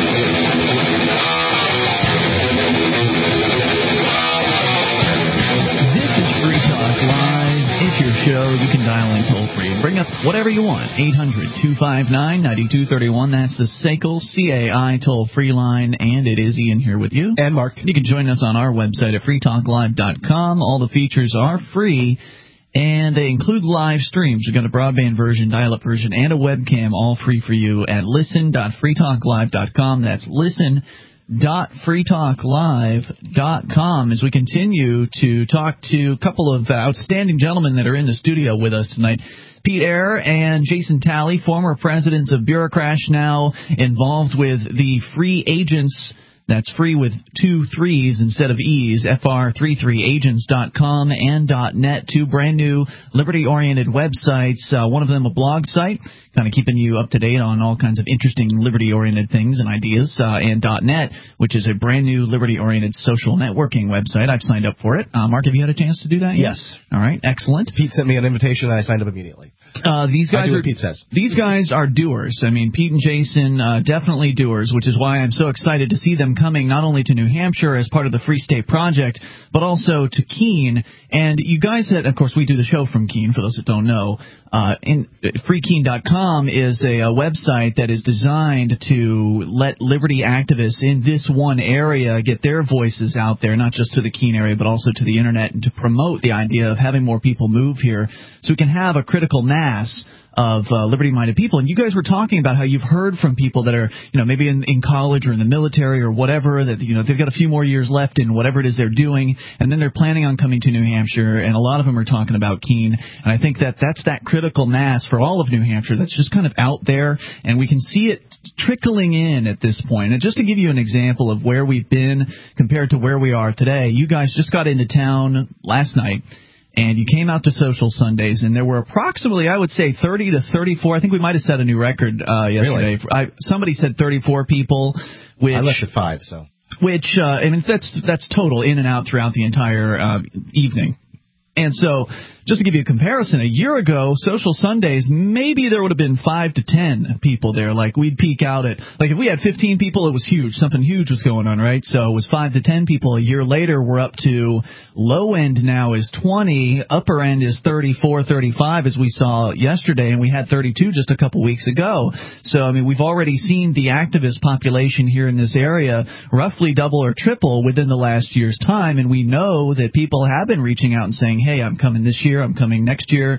This is Free Talk Live. It's your show. You can dial in toll-free and bring up whatever you want. eight hundred two five nine nine two three one. That's the S A C L C A I toll-free line. And it is Ian here with you. And Mark. You can join us on our website at free talk live dot com. All the features are free, and they include live streams. You've got a broadband version, dial-up version, and a webcam, all free for you at listen dot free talk live dot com. That's listen dot free talk live dot com. As we continue to talk to a couple of outstanding gentlemen that are in the studio with us tonight. Pete Eyre and Jason Talley, former presidents of Bureaucrash, now involved with the Free Agents. That's free with two threes instead of E's, F R thirty-three agents dot com and .net, two brand new liberty-oriented websites. Uh, one of them a blog site, kind of keeping you up to date on all kinds of interesting liberty-oriented things and ideas, uh, and .net, which is a brand new liberty-oriented social networking website. I've signed up for it. Uh, Mark, have you had a chance to do that yet? Yes. All right, excellent. Pete sent me an invitation, and I signed up immediately. Uh, these guys I do are what Pete says. These guys are doers. I mean, Pete and Jason, uh, definitely doers, which is why I'm so excited to see them coming not only to New Hampshire as part of the Free State Project, but also to Keene. And you guys, that, of course, we do the show from Keene, for those that don't know. Uh, in, free keene dot com is a, a website that is designed to let liberty activists in this one area get their voices out there, not just to the Keene area, but also to the Internet, and to promote the idea of having more people move here so we can have a critical mass of uh, liberty-minded people. And you guys were talking about how you've heard from people that are, you know, maybe in, in college or in the military or whatever, that, you know, they've got a few more years left in whatever it is they're doing, and then they're planning on coming to New Hampshire, and a lot of them are talking about Keene. And I think that that's that critical mass for all of New Hampshire that's just kind of out there, and we can see it trickling in at this point. And just to give you an example of where we've been compared to where we are today, you guys just got into town last night, and you came out to Social Sundays, and there were approximately, I would say, thirty to thirty-four. I think we might have set a new record uh, yesterday. Really? I, somebody said thirty-four people. Which, I left at five, so. Which, uh, I mean, that's that's total in and out throughout the entire uh, evening. And so, just to give you a comparison, a year ago, Social Sundays, maybe there would have been five to ten people there. Like, we'd peak out at, like, if we had fifteen people, it was huge. Something huge was going on, right? So it was five to ten people. A year later, we're up to, low end now is twenty, upper end is thirty-four, thirty-five, as we saw yesterday, and we had thirty-two just a couple weeks ago. So, I mean, we've already seen the activist population here in this area roughly double or triple within the last year's time, and we know that people have been reaching out and saying, hey, I'm coming this year, I'm coming next year.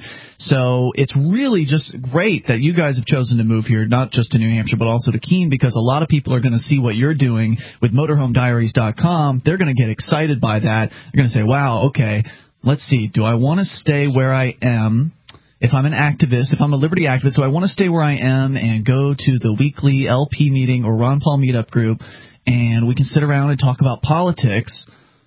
So it's really just great that you guys have chosen to move here, not just to New Hampshire, but also to Keene, because a lot of people are going to see what you're doing with motorhome diaries dot com. They're going to get excited by that. They're going to say, wow, okay, let's see, do I want to stay where I am if I'm an activist, if I'm a liberty activist, do I want to stay where I am and go to the weekly L P meeting or Ron Paul meetup group, and we can sit around and talk about politics,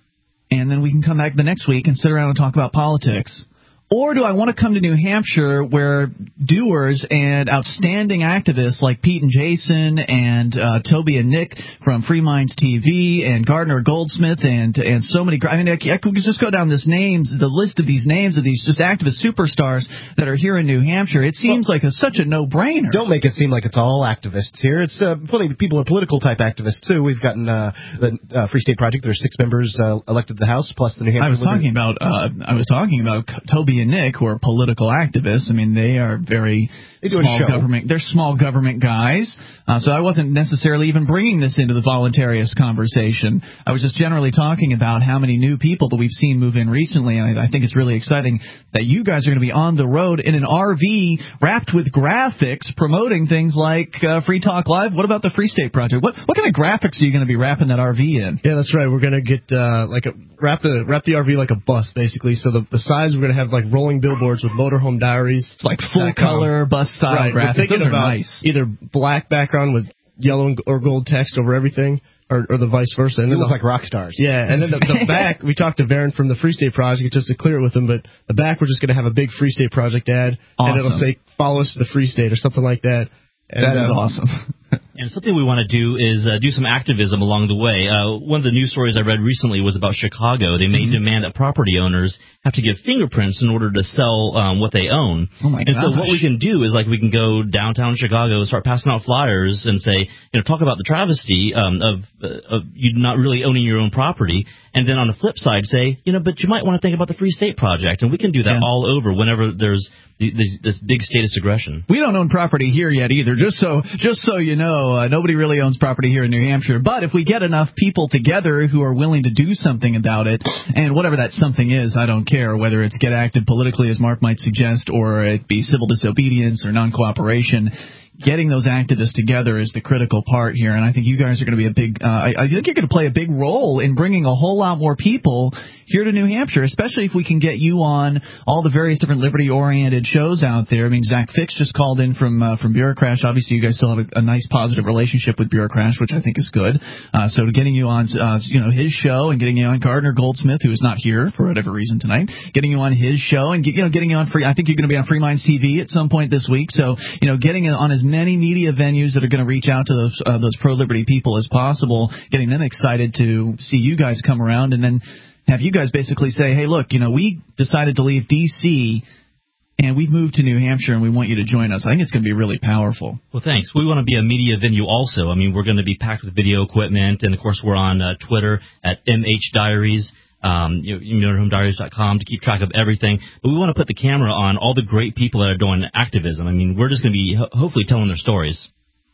and then we can come back the next week and sit around and talk about politics? Or do I want to come to New Hampshire where doers and outstanding activists like Pete and Jason and uh, Toby and Nick from Free Minds T V and Gardner Goldsmith and and so many – I mean, I, I could just go down this names, the list of these names of these just activist superstars that are here in New Hampshire. It seems well, like a, such a no-brainer. Don't make it seem like it's all activists here. It's uh, plenty of people are political-type activists, too. We've gotten uh, the uh, Free State Project. There's six members uh, elected to the House, plus the New Hampshire – I was talking about uh, I was talking about Toby and Nick, who are political activists. I mean, they are very they do small a show. government. They're small government guys. Uh, so I wasn't necessarily even bringing this into the voluntarist conversation. I was just generally talking about how many new people that we've seen move in recently, and I, I think it's really exciting that you guys are going to be on the road in an R V wrapped with graphics promoting things like uh, Free Talk Live. What about the Free State Project? What what kind of graphics are you going to be wrapping that R V in? Yeah, that's right. We're going to get uh, like a wrap the wrap the R V like a bus, basically. So the, the sides, we're going to have like rolling billboards with Motorhome Diaries. It's like full color bus style right. graphics. We're thinking Those are about nice. Either black background with yellow or gold text over everything, or, or the vice versa. And you then look the, like rock stars. Yeah, and then the, the back, we talked to Varen from the Free State Project just to clear it with him, but the back we're just going to have a big Free State Project ad, awesome. and it'll say, follow us to the Free State or something like that. And, that is uh, awesome. And something we want to do is uh, do some activism along the way. Uh, one of the news stories I read recently was about Chicago. They may mm-hmm. demand that property owners have to give fingerprints in order to sell um, what they own. Oh my and gosh. so what we can do is like we can go downtown Chicago and start passing out flyers and say, you know, talk about the travesty um, of, uh, of you not really owning your own property. And then on the flip side say, you know, but you might want to think about the Free State Project. And we can do that yeah. all over whenever there's this, this big statist aggression. We don't own property here yet either, just so just so you know. Uh, nobody really owns property here in New Hampshire. But if we get enough people together who are willing to do something about it, and whatever that something is, I don't care, whether it's get active politically, as Mark might suggest, or it be civil disobedience or non-cooperation, getting those activists together is the critical part here, and I think you guys are going to be a big uh, I, I think you're going to play a big role in bringing a whole lot more people here to New Hampshire, especially if we can get you on all the various different liberty-oriented shows out there. I mean, Zach Fix just called in from uh, from Bureaucrash. Obviously, you guys still have a, a nice, positive relationship with Bureaucrash, which I think is good. Uh, so getting you on uh, you know, his show and getting you on Gardner Goldsmith, who is not here for whatever reason tonight, getting you on his show and get, you know getting you on free. I think you're going to be on Free Minds T V at some point this week. So you know, getting on as many media venues that are going to reach out to those uh, those pro-liberty people as possible, getting them excited to see you guys come around, and then have you guys basically say, hey, look, you know, we decided to leave D C and we've moved to New Hampshire and we want you to join us. I think it's going to be really powerful. Well, thanks. We want to be a media venue also. I mean, we're going to be packed with video equipment, and, of course, we're on uh, Twitter at M H Diaries. Um, you know, motorhome diaries dot com to keep track of everything. But we want to put the camera on all the great people that are doing activism. I mean, we're just going to be ho- hopefully telling their stories.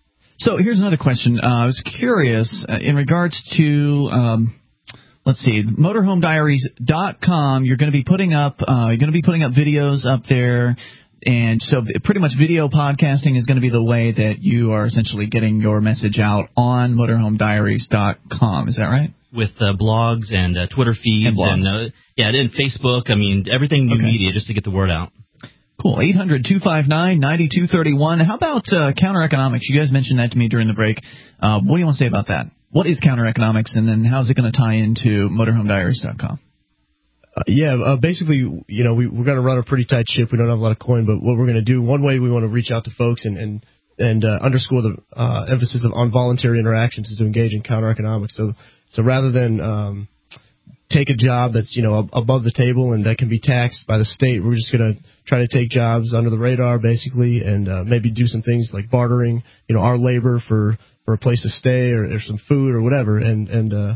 So here's another question. Uh, I was curious uh, in regards to, um, let's see, motorhome diaries dot com. You're going to be putting up, uh, you're going to be putting up videos up there. And so pretty much video podcasting is going to be the way that you are essentially getting your message out on motorhome diaries dot com. Is that right? With uh, blogs and uh, Twitter feeds and, blogs. and uh, yeah, and Facebook. I mean, everything new okay. media just to get the word out. Cool. eight hundred two five nine nine two three one. How about uh, counter economics? You guys mentioned that to me during the break. Uh, what do you want to say about that? What is counter economics, and then how's it going to tie into motorhome diaries dot com? Uh, yeah, uh, basically, you know, we, we're going to run a pretty tight ship. We don't have a lot of coin, but what we're going to do, one way we want to reach out to folks and and, and uh, underscore the uh, emphasis of, on voluntary interactions is to engage in counter economics. So, so rather than um, take a job that's, you know, above the table and that can be taxed by the state, we're just going to try to take jobs under the radar, basically, and uh, maybe do some things like bartering, you know, our labor for, for a place to stay or, or some food or whatever, and and uh,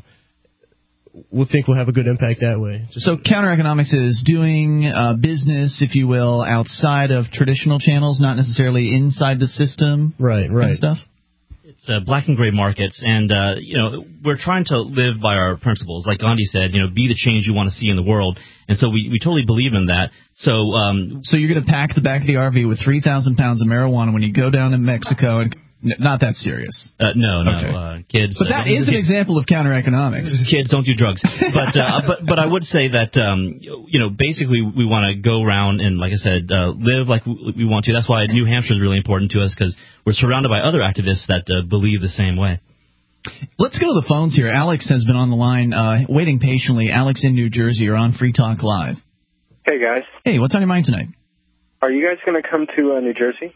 we'll think we'll have a good impact that way. Just so counter economics is doing uh, business, if you will, outside of traditional channels, not necessarily inside the system, right? Right. Kind of stuff. It's uh, black and gray markets, and uh, you know, we're trying to live by our principles. Like Gandhi said, you know, be the change you want to see in the world, and so we, we totally believe in that. So, um, so you're going to pack the back of the R V with three thousand pounds of marijuana when you go down to Mexico and. Not that serious. Uh, no, no, okay. uh, kids. But that uh, is an example of counter economics. Kids don't do drugs. But uh, but but I would say that um, you you know, basically we want to go around and, like I said, uh, live like we want to. That's why New Hampshire is really important to us, because we're surrounded by other activists that uh, believe the same way. Let's go to the phones here. Alex has been on the line, uh, waiting patiently. Alex in New Jersey, you're on Free Talk Live. Hey, guys. Hey, what's on your mind tonight? Are you guys going to come to uh, New Jersey?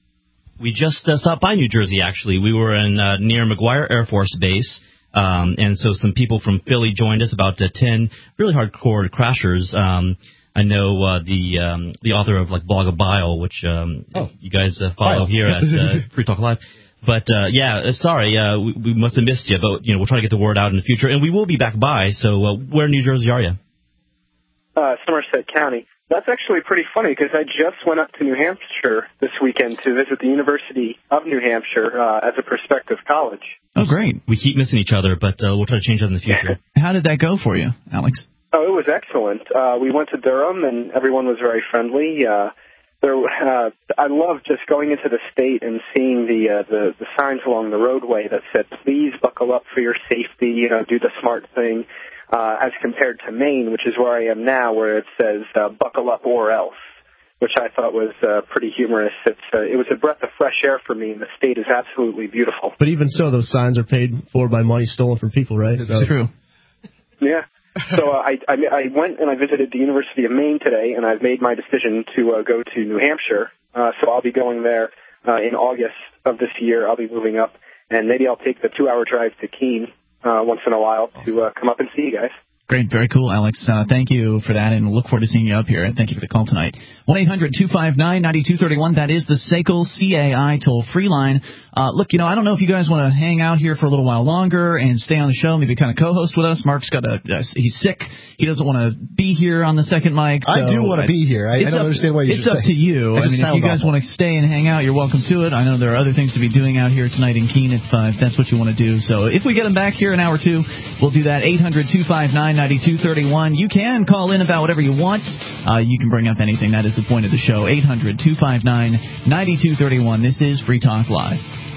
We just uh, stopped by New Jersey, actually. We were in uh, near McGuire Air Force Base, um, and so some people from Philly joined us, about uh, ten really hardcore crashers. Um, I know uh, the um, the author of like Blog of Bile, which um, oh. you guys uh, follow Bile. here at uh, Free Talk Live. But, uh, yeah, uh, sorry, uh, we, we must have missed you, but, you know, we'll try to get the word out in the future. And we will be back by, so uh, where in New Jersey are you? Uh, Somerset County. That's actually pretty funny, because I just went up to New Hampshire this weekend to visit the University of New Hampshire uh, as a prospective college. Oh, great. We keep missing each other, but uh, we'll try to change that in the future. How did that go for you, Alex? Oh, it was excellent. Uh, we went to Durham, and everyone was very friendly. Uh, there, uh, I love just going into the state and seeing the, uh, the the signs along the roadway that said, please buckle up for your safety, you know, do the smart thing. Uh, as compared to Maine, which is where I am now, where it says uh, buckle up or else, which I thought was uh, pretty humorous. It's, uh, it was a breath of fresh air for me, and the state is absolutely beautiful. But even so, those signs are paid for by money stolen from people, right? It's so. True. Yeah. So uh, I, I, I went and I visited the University of Maine today, and I've made my decision to uh, go to New Hampshire. Uh, so I'll be going there uh, in August of this year. I'll be moving up, and maybe I'll take the two-hour drive to Keene Uh, once in a while to uh, come up and see you guys. Great. Very cool, Alex. Uh, thank you for that, and look forward to seeing you up here. Thank you for the call tonight. one eight hundred two five nine nine two three one. That is the S A C L C A I toll-free line. Uh, look, you know, I don't know if you guys want to hang out here for a little while longer and stay on the show, maybe kind of co-host with us. Mark's got a, uh, he's sick. He doesn't want to be here on the second mic. So I do want to be here. I, I don't up, understand why you It's up say. to you. I, I mean, if you guys want to stay and hang out, you're welcome to it. I know there are other things to be doing out here tonight in Keene if, uh, if that's what you want to do. So if we get him back here an hour or two, we'll do that. eight hundred two five nine nine two three one. You can call in about whatever you want. Uh, you can bring up anything. That is the point of the show. eight hundred two five nine nine two three one. This is Free Talk Live.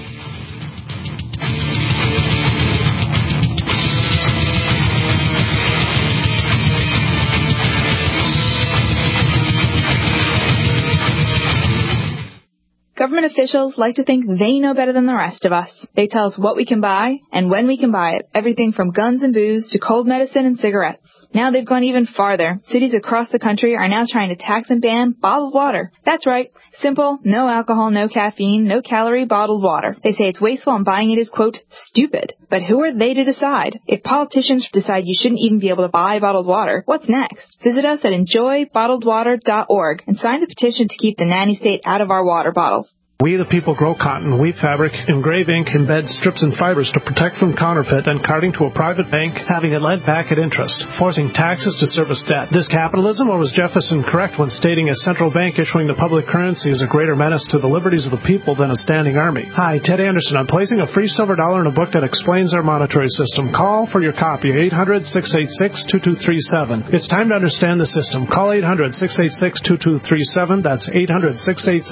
Government officials like to think they know better than the rest of us. They tell us what we can buy and when we can buy it, everything from guns and booze to cold medicine and cigarettes. Now they've gone even farther. Cities across the country are now trying to tax and ban bottled water. That's right. Simple, no alcohol, no caffeine, no calorie bottled water. They say it's wasteful and buying it is, quote, stupid. But who are they to decide? If politicians decide you shouldn't even be able to buy bottled water, what's next? Visit us at enjoy bottled water dot org and sign the petition to keep the nanny state out of our water bottles. We the people grow cotton, weave fabric, engrave ink, embed strips and fibers to protect from counterfeit and carting to a private bank, having it lent back at interest, forcing taxes to service debt. This capitalism, or was Jefferson correct when stating a central bank issuing the public currency is a greater menace to the liberties of the people than a standing army? Hi, Ted Anderson. I'm placing a free silver dollar in a book that explains our monetary system. Call for your copy, eight hundred six eight six two two three seven. It's time to understand the system. Call eight hundred six eight six two two three seven. That's eight hundred six eight six